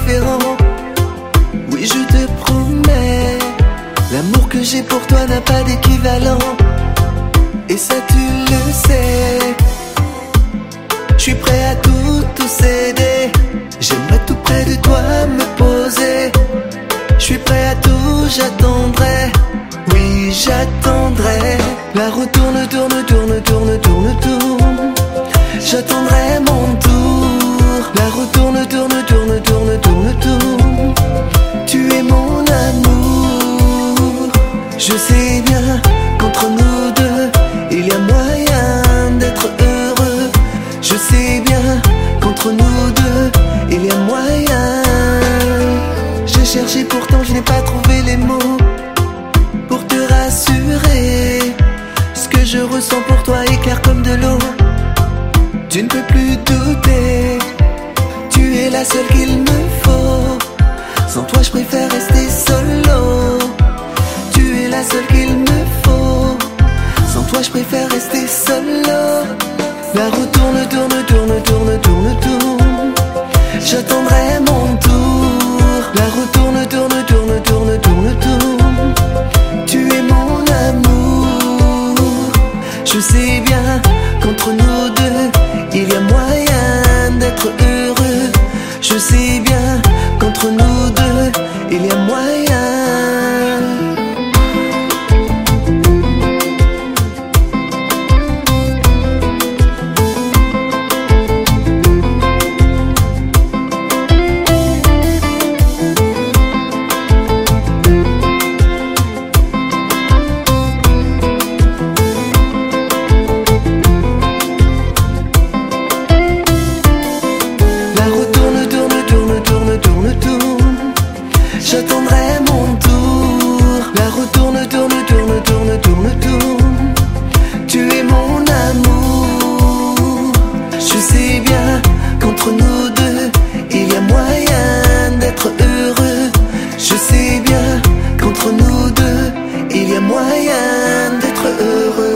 différent. Oui, je te promets, l'amour que j'ai pour toi n'a pas d'équivalent. Et ça tu le sais. Je suis prêt à tout céder. J'aimerais tout près de toi me poser. Je suis prêt à tout, j'attendrai. Oui, j'attendrai. La roue tourne, tourne, tourne, tourne, tourne, tourne. J'attendrai mon tour. La roue tourne, tourne, tourne, tourne, tourne, tourne. Tu es mon amour. Je sais bien qu'entre nous deux, il y a moyen d'être heureux. Je sais bien qu'entre nous deux, il y a moyen. J'ai cherché pourtant je n'ai pas trouvé les mots pour te rassurer. Ce que je ressens pour toi est clair comme de l'eau. Tu ne peux plus douter. Tu es la seule qu'il me faut. Sans toi je préfère rester solo. Tu es la seule qu'il me faut. Sans toi je préfère rester solo. La roue tourne, tourne, tourne, tourne, tourne, tourne. J'attendrai mon tour. La roue tourne, tourne, tourne, tourne, tourne, tourne. Tu es mon amour. Je sais bien qu'entre nous deux, il y a moyen d'être heureux. Je sais bien qu'entre nous deux, il y a moyen. J'attendrai mon tour. La roue tourne, tourne, tourne, tourne, tourne, tourne. Tu es mon amour. Je sais bien qu'entre nous deux, il y a moyen d'être heureux. Je sais bien qu'entre nous deux, il y a moyen d'être heureux.